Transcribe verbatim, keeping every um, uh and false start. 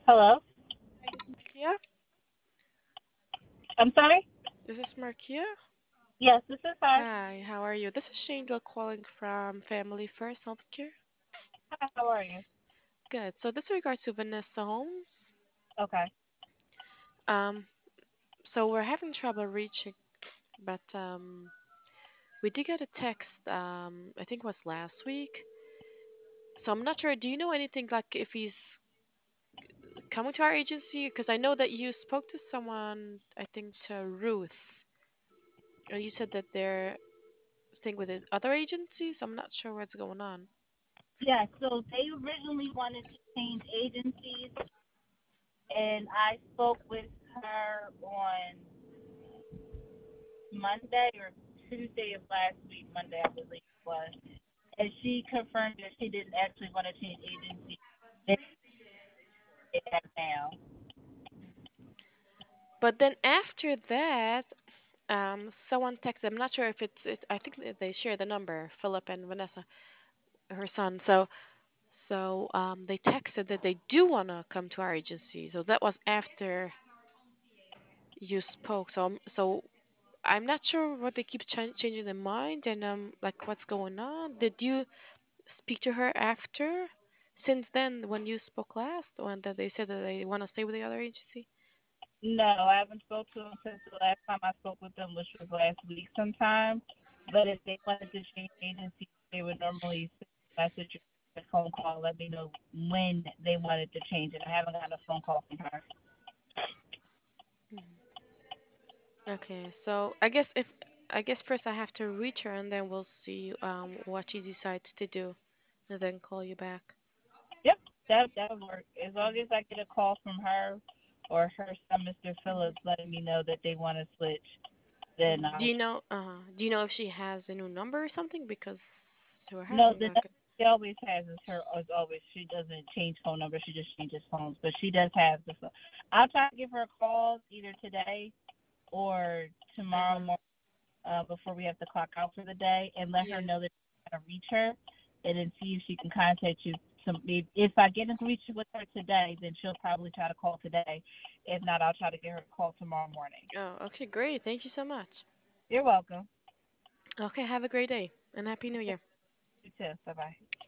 Hello? Hi, this is Markia. I'm sorry? This is Markia. Yes, this is her. Hi, how are you? This is Shangela calling from Family First Healthcare. Hi, how are you? Good. So this regards to Vanessa Holmes. Okay. Um, so we're having trouble reaching, but um, we did get a text. Um, I think it was last week. So I'm not sure. Do you know anything like if he's coming to our agency? Because I know that you spoke to someone. I think to Ruth. Or you said that they're staying with the other agencies. I'm not sure what's going on. Yeah, so they originally wanted to change agencies, and I spoke with her on Monday or Tuesday of last week, Monday, I believe it was. And she confirmed that she didn't actually want to change agencies. They have now. But then after that, um, someone texted. I'm not sure if it's. It, I think that they share the number, Philip and Vanessa, her son. So, so um, they texted that they do want to come to our agency. So that was after you spoke. So, I'm- so I'm not sure what they keep ch- changing their mind and um, like what's going on. Did you speak to her after? Since then, when you spoke last, when that they said that they want to stay with the other agency? No, I haven't spoke to them since the last time I spoke with them, which was last week sometime. But if they wanted to change agencies, they would normally send a message or a phone call, let me know when they wanted to change it. I haven't gotten a phone call from her. Okay, so I guess if I guess first I have to reach her and then we'll see um what she decides to do and then call you back. Yep, that that would work. As long as I get a call from her or her son, Mister Phillips, letting me know that they want to switch, then Mhm. Do I'll. you know uh do you know if she has a new number or something? Because we're No, having the like number she always has is her as always. She doesn't change phone numbers. She just changes phones, but she does have the phone. I'll try to give her a call either today or tomorrow uh-huh. morning uh, before we have to clock out for the day, and let her Yeah. know that I'm gonna reach her, and then see if she can contact you. To me. If I get in reach with her today, then she'll probably try to call today. If not, I'll try to get her a call tomorrow morning. Oh, okay, great. Thank you so much. You're welcome. Okay, have a great day and happy new year. You too. Bye bye.